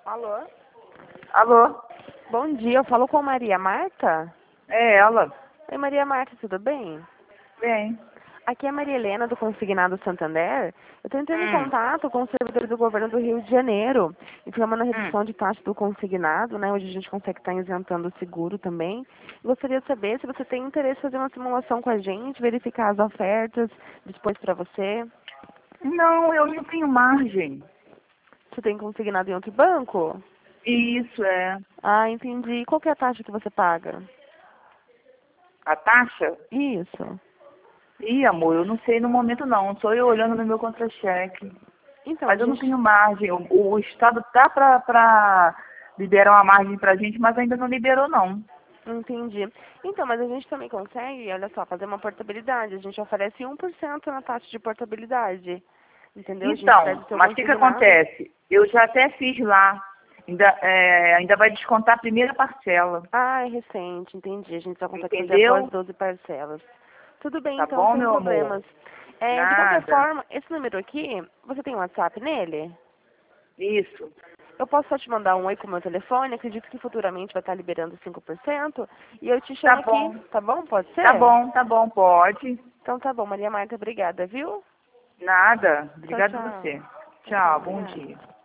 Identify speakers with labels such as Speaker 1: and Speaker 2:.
Speaker 1: Alô?
Speaker 2: Alô?
Speaker 1: Bom dia, eu falo com a Maria Marta?
Speaker 2: É ela?
Speaker 1: Oi, Maria Marta, tudo bem?
Speaker 2: Bem.
Speaker 1: Aqui é a Maria Helena, do Consignado Santander. Eu estou entrando em contato com os servidores do governo do Rio de Janeiro, informando a redução de taxa do consignado, né, onde a gente consegue estar isentando o seguro também. Gostaria de saber se você tem interesse em fazer uma simulação com a gente, verificar as ofertas disponíveis para você.
Speaker 2: Não, eu não tenho margem.
Speaker 1: Você tem consignado em outro banco?
Speaker 2: Isso é.
Speaker 1: Ah, entendi. Qual que é a taxa que você paga?
Speaker 2: A taxa?
Speaker 1: Isso.
Speaker 2: Ih, amor, eu não sei no momento não. Só eu olhando no meu contra-cheque.
Speaker 1: Então, a
Speaker 2: Mas eu não
Speaker 1: gente...
Speaker 2: tenho margem. O Estado tá pra liberar uma margem pra gente, mas ainda não liberou não.
Speaker 1: Entendi. Então, mas a gente também consegue, olha só, fazer uma portabilidade. A gente oferece 1% na taxa de portabilidade. Entendeu? A gente pede
Speaker 2: Então,
Speaker 1: o seu
Speaker 2: mas o que
Speaker 1: consignado.
Speaker 2: acontece? Eu já até fiz lá. Ainda vai descontar a primeira parcela.
Speaker 1: Ah, é recente, entendi. A gente só consegue fazer após
Speaker 2: Entendeu?
Speaker 1: 12 parcelas. Tudo bem,
Speaker 2: Tá
Speaker 1: então,
Speaker 2: bom,
Speaker 1: sem
Speaker 2: meu amor?
Speaker 1: problemas. De qualquer
Speaker 2: Nada.
Speaker 1: forma, esse número aqui, você tem WhatsApp nele?
Speaker 2: Isso.
Speaker 1: Eu posso só te mandar um oi com o meu telefone, acredito que futuramente vai estar liberando 5%, e eu te
Speaker 2: Tá
Speaker 1: chamo aqui,
Speaker 2: bom.
Speaker 1: tá bom? Pode ser?
Speaker 2: Tá bom, pode.
Speaker 1: Então tá bom, Maria Marta, obrigada, viu?
Speaker 2: Nada.
Speaker 1: Tchau,
Speaker 2: Obrigada a
Speaker 1: tchau.
Speaker 2: você.
Speaker 1: Tchau, tchau,
Speaker 2: Tchau, bom
Speaker 1: obrigada.
Speaker 2: dia.